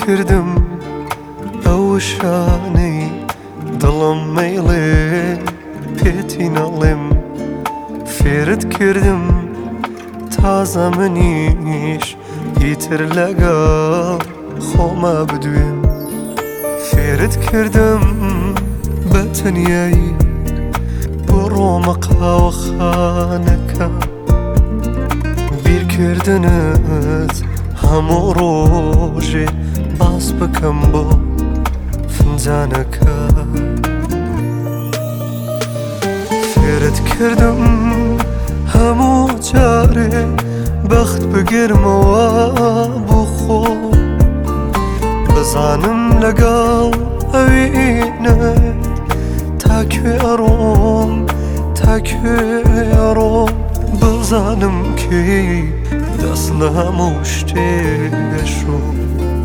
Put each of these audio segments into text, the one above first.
کردم ئەو شانەی دڵم مەیڵێ پێتی نەڵێم فێرت کردم تازە منیش ئیتر لەگەڵ خۆما بدوێم فێرت کردم بە تەنیایی بڕۆمە قاوەخانەکە بیرکردنت هەموو ڕۆژێ باس بکەم بۆ فنجانەکە فێرت کردم هەموو جارێ بەخت بگرمەوە بۆ خۆ بزانم لەگەڵ ئەوێنت تاکوێ ئەڕۆم تاکوێ ئەڕۆم بزانم کەی دەست لە هەموو شتێشۆم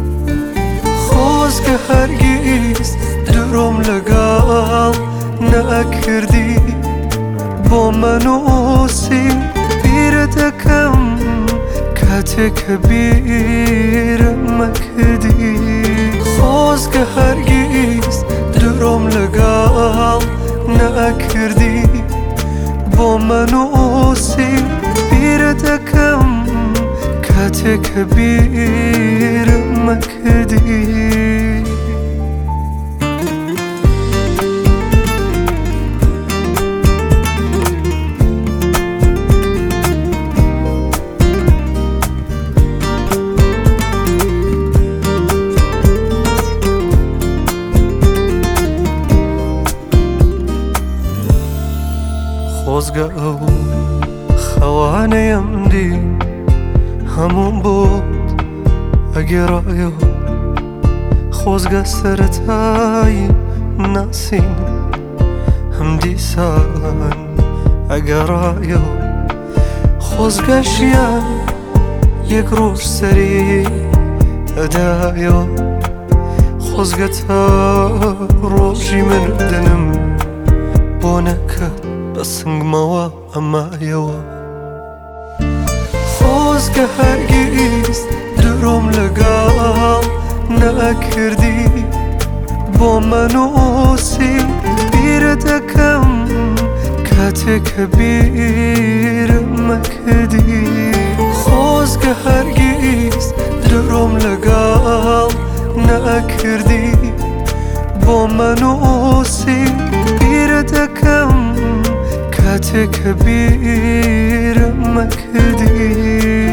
خۆزگە هەرگیز درۆم لەگەڵ نەکردی بۆ منووسی بیرە دەکەم کاتێک کە بیرم مەکردی خۆزگە هەرگیز درۆم لەگەڵ نەکردی بۆ منووسی بیرە دەکەم کاتێک کە بیرم مەکردی خۆزگە ئەو خەوانەیەم دی هەموم بۆت ئەگێڕایەوە خۆزگە سەرەتایی ناسین هەم دیسان ئەگەڕایەوە خۆزگە ژیان یەک ڕۆژ سەری ئەدایەوە خۆزگە تا ڕۆژی مردنم بۆ نەکەت بە سنگمەوە ئەمایەوە خۆزگە هەرگیز درۆم لەگەڵ نەکردی بۆ منووسی بیرە دەکەم کاتێک کە بیرم مەکردی خۆزگە هەرگیز درۆم لەگەڵ نەکردی بۆ منووسی بیرە دەکەم کاتێک کە بیرم مەکردی